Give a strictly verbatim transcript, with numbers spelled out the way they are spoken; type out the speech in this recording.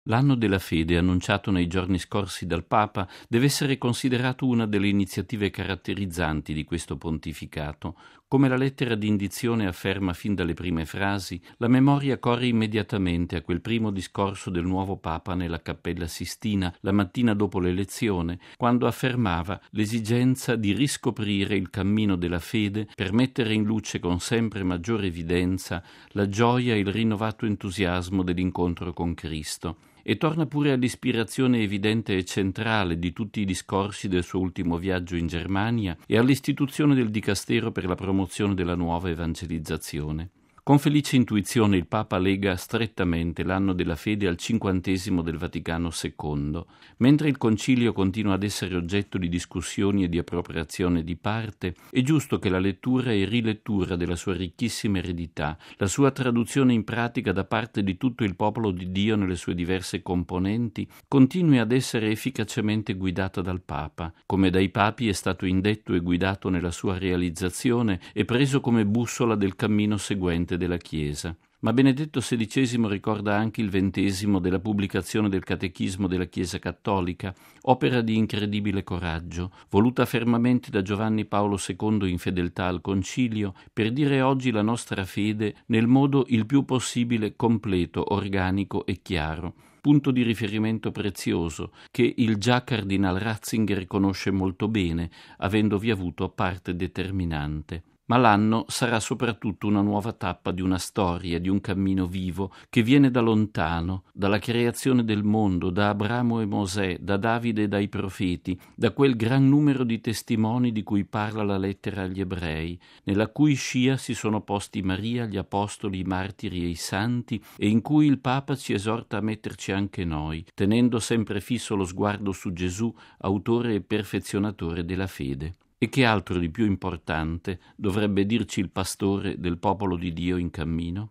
L'anno della fede, annunciato nei giorni scorsi dal Papa, deve essere considerato una delle iniziative caratterizzanti di questo pontificato. Come la lettera di indizione afferma fin dalle prime frasi, la memoria corre immediatamente a quel primo discorso del nuovo Papa nella Cappella Sistina, la mattina dopo l'elezione, quando affermava l'esigenza di riscoprire il cammino della fede per mettere in luce con sempre maggiore evidenza la gioia e il rinnovato entusiasmo dell'incontro con Cristo. E torna pure all'ispirazione evidente e centrale di tutti i discorsi del suo ultimo viaggio in Germania e all'istituzione del Dicastero per la promozione della nuova evangelizzazione. Con felice intuizione il Papa lega strettamente l'anno della fede al cinquantesimo del Vaticano secondo. Mentre il Concilio continua ad essere oggetto di discussioni e di appropriazione di parte, è giusto che la lettura e rilettura della sua ricchissima eredità, la sua traduzione in pratica da parte di tutto il popolo di Dio nelle sue diverse componenti, continui ad essere efficacemente guidata dal Papa, come dai Papi è stato indetto e guidato nella sua realizzazione e preso come bussola del cammino seguente della Chiesa. Ma Benedetto sedicesimo ricorda anche il ventesimo della pubblicazione del Catechismo della Chiesa Cattolica, opera di incredibile coraggio, voluta fermamente da Giovanni Paolo secondo in fedeltà al Concilio, per dire oggi la nostra fede nel modo il più possibile completo, organico e chiaro. Punto di riferimento prezioso che il già cardinal Ratzinger conosce molto bene, avendovi avuto parte determinante. Ma l'anno sarà soprattutto una nuova tappa di una storia, di un cammino vivo che viene da lontano, dalla creazione del mondo, da Abramo e Mosè, da Davide e dai profeti, da quel gran numero di testimoni di cui parla la lettera agli ebrei, nella cui scia si sono posti Maria, gli apostoli, i martiri e i santi, e in cui il Papa ci esorta a metterci anche noi, tenendo sempre fisso lo sguardo su Gesù, autore e perfezionatore della fede. E che altro di più importante dovrebbe dirci il pastore del popolo di Dio in cammino?